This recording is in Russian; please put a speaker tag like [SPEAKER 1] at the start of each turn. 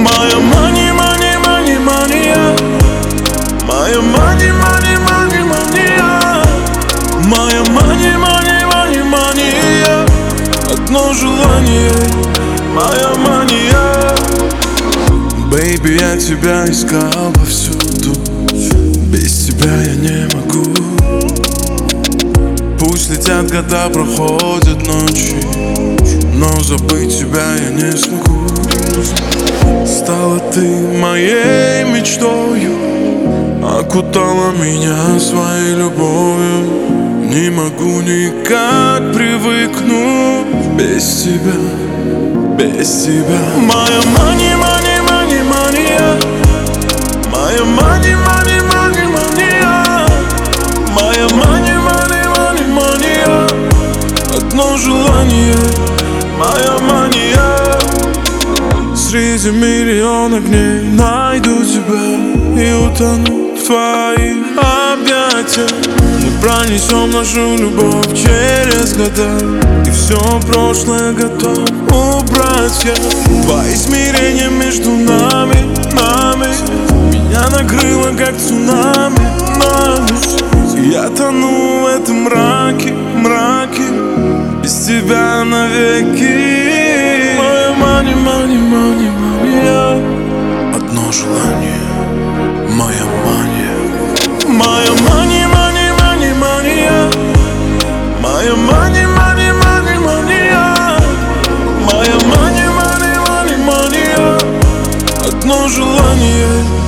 [SPEAKER 1] Моя мания, мания, мания, мания. Моя мания, мания, мания, мания. Моя мания, мания, мания, мания. Одно желание, моя мания. Бэйби, я тебя искал повсюду. Без тебя я не могу. Пусть летят года, проходят ночи, но забыть тебя я не смогу. Стала ты моей мечтою, окутала меня своей любовью. Не могу никак привыкнуть без тебя, без тебя. Моя мания, мания, мания, мания. Моя мания, мания, мания, мания. Моя мания, мания, мания, мания. Одно желание, моя мания. Среди миллиона огней найду тебя и утону в твоих объятиях. Мы пронесем нашу любовь через года, и все прошлое готов убрать я. Два измерения между нами, нами. Меня накрыло как цунами, нами. Я тону в этом мраке, мраке. Без тебя навеки. Моя мания, мания, мания, мания. Одно желание, моя мания. Моя мания, мания, мания, мания. Моя мания, мания, мания, мания. Моя мания, мания, мания, мания. Одно желание.